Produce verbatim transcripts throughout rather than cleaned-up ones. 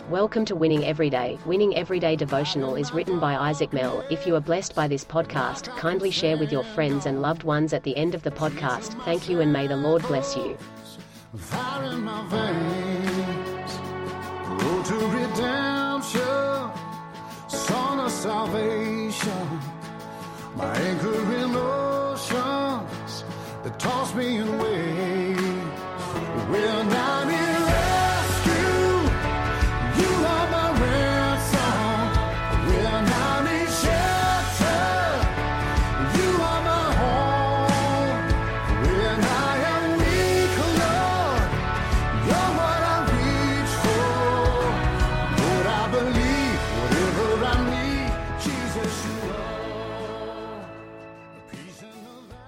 Welcome to Winning Everyday. Winning Everyday devotional is written by Isaac Mell. If you are blessed by this podcast, kindly share with your friends and loved ones at the end of the podcast. Thank you and may the Lord bless you. Fire in my veins, road to redemption, song of salvation, my anchor in oceans that toss me in waves. When I'm in rescue, you are my ransom. When I'm in shelter, you are my home. When I am weak, Lord, you're what I reach for. Lord, I believe whatever I need, Jesus, you are. Peace in the valley.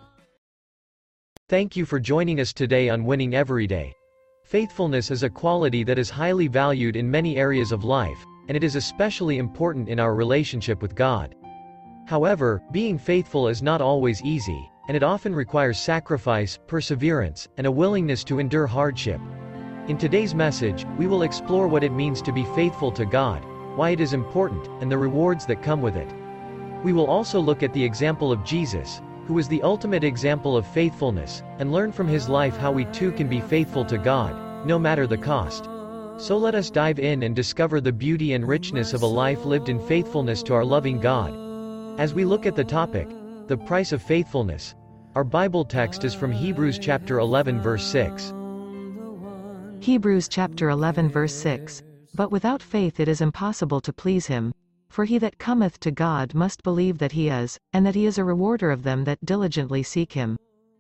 Thank you for joining us today on Winning Everyday. Faithfulness is a quality that is highly valued in many areas of life, and it is especially important in our relationship with God. However, being faithful is not always easy, and it often requires sacrifice, perseverance, and a willingness to endure hardship. In today's message, we will explore what it means to be faithful to God, why it is important, and the rewards that come with it. We will also look at the example of Jesus, who was the ultimate example of faithfulness, and learn from his life how we too can be faithful to God, no matter the cost. So let us dive in and discover the beauty and richness of a life lived in faithfulness to our loving God. As we look at the topic, the price of faithfulness, our Bible text is from Hebrews chapter eleven verse six. Hebrews chapter eleven verse six. But without faith it is impossible to please him. For he that cometh to God must believe that he is, and that he is a rewarder of them that diligently seek him.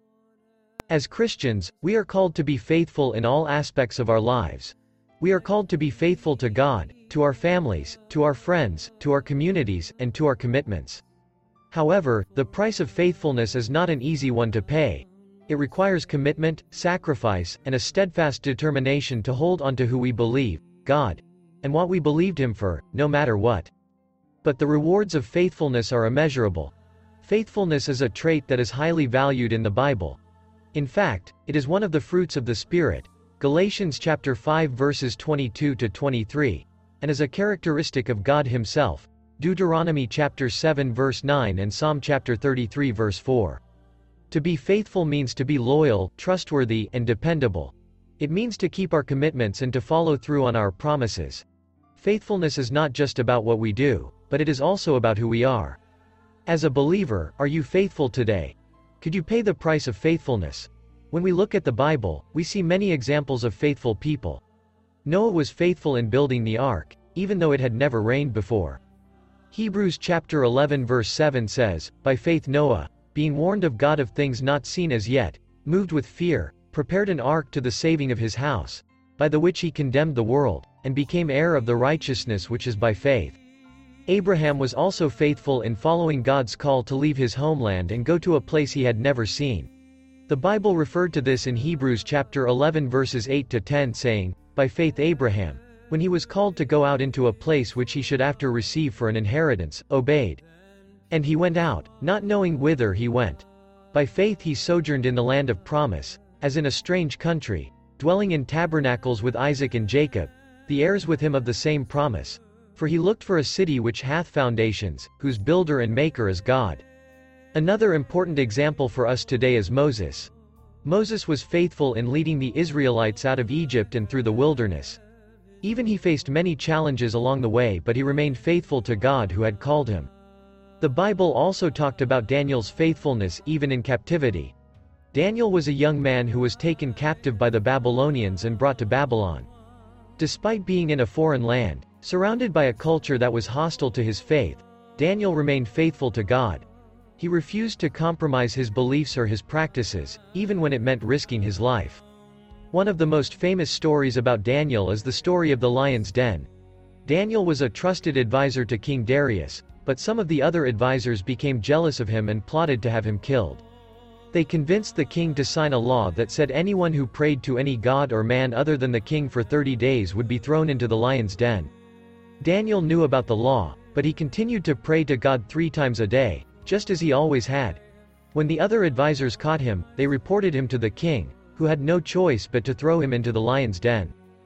As Christians, we are called to be faithful in all aspects of our lives. We are called to be faithful to God, to our families, to our friends, to our communities, and to our commitments. However, the price of faithfulness is not an easy one to pay. It requires commitment, sacrifice, and a steadfast determination to hold on to who we believe, God, and what we believed him for, no matter what. But the rewards of faithfulness are immeasurable. Faithfulness is a trait that is highly valued in the Bible. In fact, it is one of the fruits of the Spirit, Galatians chapter five verses twenty-two to twenty-three, and is a characteristic of God himself, Deuteronomy chapter seven verse nine and Psalm chapter thirty-three verse four. To be faithful means to be loyal, trustworthy, and dependable. It means to keep our commitments and to follow through on our promises. Faithfulness is not just about what we do, but it is also about who we are. As a believer, are you faithful today? Could you pay the price of faithfulness? When we look at the Bible, we see many examples of faithful people. Noah was faithful in building the ark, even though it had never rained before. Hebrews chapter eleven verse seven says, By faith Noah, being warned of God of things not seen as yet, moved with fear, prepared an ark to the saving of his house, by the which he condemned the world, and became heir of the righteousness which is by faith. Abraham was also faithful in following God's call to leave his homeland and go to a place he had never seen. The Bible referred to this in Hebrews chapter eleven verses eight to ten saying, By faith Abraham, when he was called to go out into a place which he should after receive for an inheritance, obeyed. And he went out, not knowing whither he went. By faith he sojourned in the land of promise, as in a strange country, dwelling in tabernacles with Isaac and Jacob, the heirs with him of the same promise. For he looked for a city which hath foundations, whose builder and maker is God. Another important example for us today is Moses. Moses was faithful in leading the Israelites out of Egypt and through the wilderness. Even he faced many challenges along the way, but he remained faithful to God who had called him. The Bible also talked about Daniel's faithfulness even in captivity. Daniel was a young man who was taken captive by the Babylonians and brought to Babylon. Despite being in a foreign land, surrounded by a culture that was hostile to his faith, Daniel remained faithful to God. He refused to compromise his beliefs or his practices, even when it meant risking his life. One of the most famous stories about Daniel is the story of the lion's den. Daniel was a trusted advisor to King Darius, but some of the other advisors became jealous of him and plotted to have him killed. They convinced the king to sign a law that said anyone who prayed to any god or man other than the king for thirty days would be thrown into the lion's den. Daniel knew about the law, but he continued to pray to God three times a day, just as he always had. When the other advisors caught him, they reported him to the king, who had no choice but to throw him into the lion's den.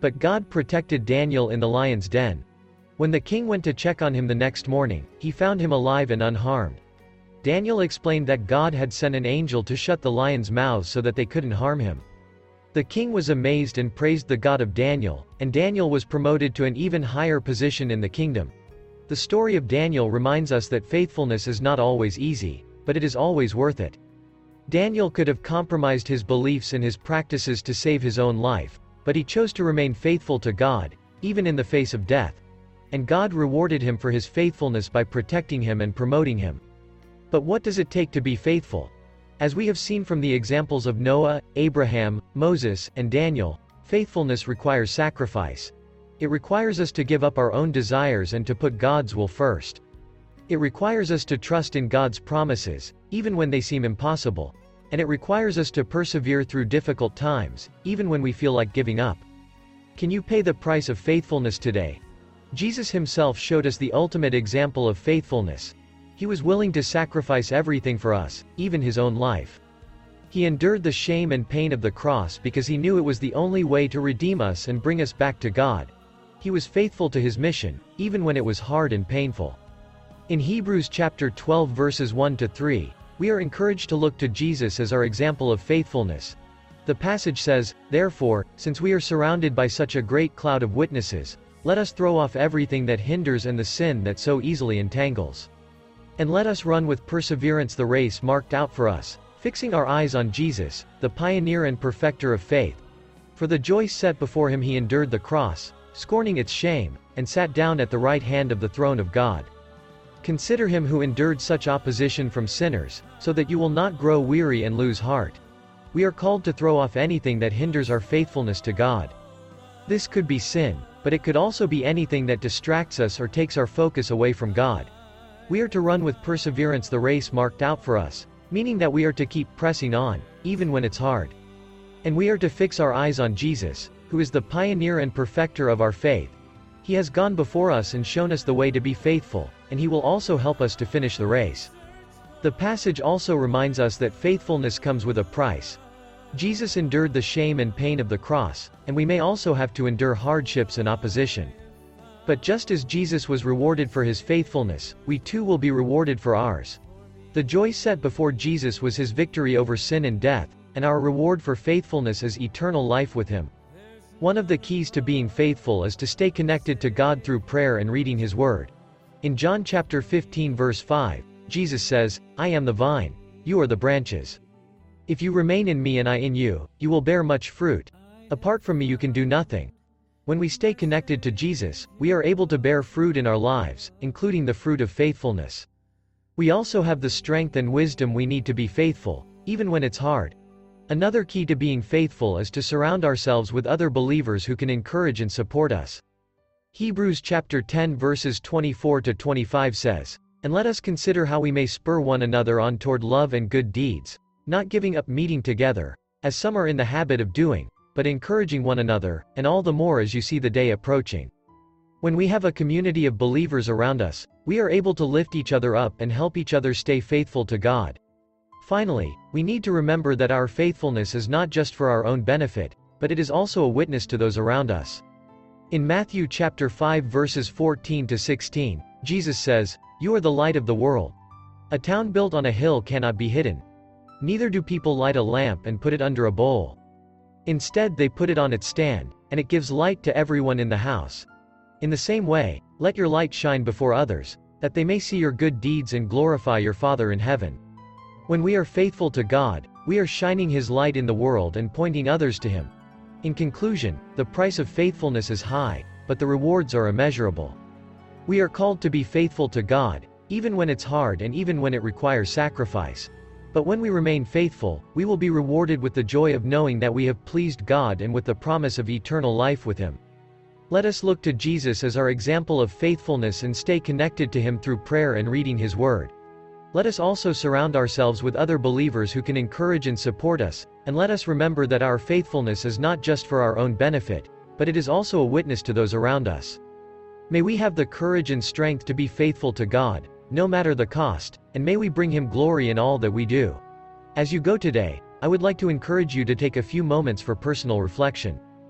But God protected Daniel in the lion's den. When the king went to check on him the next morning, he found him alive and unharmed. Daniel explained that God had sent an angel to shut the lions' mouths so that they couldn't harm him. The king was amazed and praised the God of Daniel, and Daniel was promoted to an even higher position in the kingdom. The story of Daniel reminds us that faithfulness is not always easy, but it is always worth it. Daniel could have compromised his beliefs and his practices to save his own life, but he chose to remain faithful to God, even in the face of death. And God rewarded him for his faithfulness by protecting him and promoting him. But what does it take to be faithful? As we have seen from the examples of Noah, Abraham, Moses, and Daniel, faithfulness requires sacrifice. It requires us to give up our own desires and to put God's will first. It requires us to trust in God's promises, even when they seem impossible. And it requires us to persevere through difficult times, even when we feel like giving up. Can you pay the price of faithfulness today? Jesus himself showed us the ultimate example of faithfulness. He was willing to sacrifice everything for us, even his own life. He endured the shame and pain of the cross because he knew it was the only way to redeem us and bring us back to God. He was faithful to his mission, even when it was hard and painful. In Hebrews chapter twelve verses one to three, we are encouraged to look to Jesus as our example of faithfulness. The passage says, "Therefore, since we are surrounded by such a great cloud of witnesses, let us throw off everything that hinders and the sin that so easily entangles. And let us run with perseverance the race marked out for us, fixing our eyes on Jesus, the pioneer and perfecter of faith. For the joy set before him he endured the cross, scorning its shame, and sat down at the right hand of the throne of God. Consider him who endured such opposition from sinners, so that you will not grow weary and lose heart." We are called to throw off anything that hinders our faithfulness to God. This could be sin, but it could also be anything that distracts us or takes our focus away from God. We are to run with perseverance the race marked out for us, meaning that we are to keep pressing on, even when it's hard. And we are to fix our eyes on Jesus, who is the pioneer and perfecter of our faith. He has gone before us and shown us the way to be faithful, and he will also help us to finish the race. The passage also reminds us that faithfulness comes with a price. Jesus endured the shame and pain of the cross, and we may also have to endure hardships and opposition. But just as Jesus was rewarded for his faithfulness, we too will be rewarded for ours. The joy set before Jesus was his victory over sin and death, and our reward for faithfulness is eternal life with him. One of the keys to being faithful is to stay connected to God through prayer and reading his word. In John chapter fifteen verse five, Jesus says, "I am the vine, you are the branches. If you remain in me and I in you, you will bear much fruit. Apart from me you can do nothing." When we stay connected to Jesus, we are able to bear fruit in our lives, including the fruit of faithfulness. We also have the strength and wisdom we need to be faithful, even when it's hard. Another key to being faithful is to surround ourselves with other believers who can encourage and support us. Hebrews chapter ten verses twenty-four to twenty-five says, "And let us consider how we may spur one another on toward love and good deeds, not giving up meeting together, as some are in the habit of doing, but encouraging one another, and all the more as you see the day approaching." When we have a community of believers around us, we are able to lift each other up and help each other stay faithful to God. Finally, we need to remember that our faithfulness is not just for our own benefit, but it is also a witness to those around us. In Matthew chapter five verses fourteen to sixteen, Jesus says, "You are the light of the world. A town built on a hill cannot be hidden. Neither do people light a lamp and put it under a bowl. Instead they put it on its stand, and it gives light to everyone in the house. In the same way, let your light shine before others, that they may see your good deeds and glorify your Father in heaven." When we are faithful to God, we are shining his light in the world and pointing others to him. In conclusion, the price of faithfulness is high, but the rewards are immeasurable. We are called to be faithful to God, even when it's hard and even when it requires sacrifice. But when we remain faithful, we will be rewarded with the joy of knowing that we have pleased God and with the promise of eternal life with him. Let us look to Jesus as our example of faithfulness and stay connected to him through prayer and reading his word. Let us also surround ourselves with other believers who can encourage and support us, and let us remember that our faithfulness is not just for our own benefit, but it is also a witness to those around us. May we have the courage and strength to be faithful to God, no matter the cost, and may we bring him glory in all that we do. As you go today, I would like to encourage you to take a few moments for personal reflection.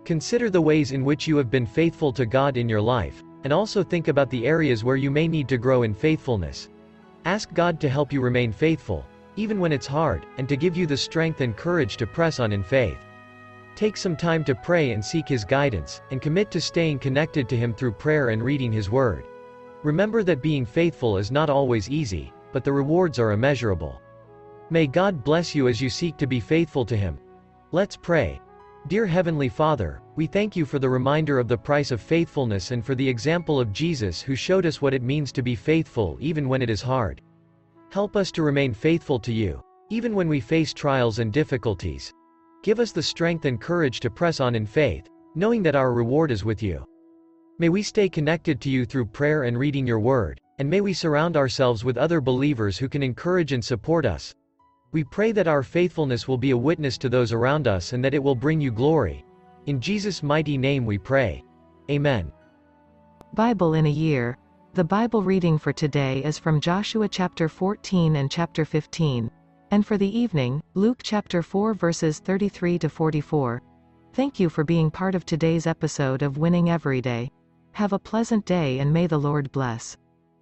Consider the ways in which you have been faithful to God in your life, and also think about the areas where you may need to grow in faithfulness. Ask God to help you remain faithful, even when it's hard, and to give you the strength and courage to press on in faith. Take some time to pray and seek His guidance, and commit to staying connected to Him through prayer and reading His Word. Remember that being faithful is not always easy, but the rewards are immeasurable. May God bless you as you seek to be faithful to Him. Let's pray. Dear Heavenly Father, we thank you for the reminder of the price of faithfulness and for the example of Jesus who showed us what it means to be faithful even when it is hard. Help us to remain faithful to you, even when we face trials and difficulties. Give us the strength and courage to press on in faith, knowing that our reward is with you. May we stay connected to you through prayer and reading your word, and may we surround ourselves with other believers who can encourage and support us. We pray that our faithfulness will be a witness to those around us and that it will bring you glory. In Jesus' mighty name we pray. Amen. Bible in a year. The Bible reading for today is from Joshua chapter fourteen and chapter fifteen. And for the evening, Luke chapter four verses thirty-three to forty-four. Thank you for being part of today's episode of Winning Every Day. Have a pleasant day and may the Lord bless.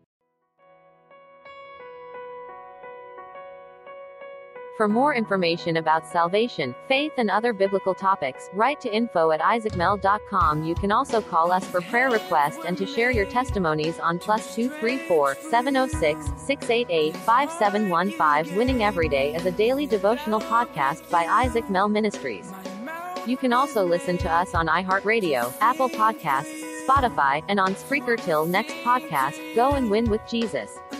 For more information about salvation, faith and other biblical topics, write to info at isaac mel dot com. You can also call us for prayer requests and to share your testimonies on plus two three four, seven oh six, six eight eight, five seven one five. Winning Every Day is a daily devotional podcast by Isaac Mel Ministries. You can also listen to us on iHeartRadio, Apple Podcasts, Spotify, and on Spreaker. Till next podcast, go and win with Jesus.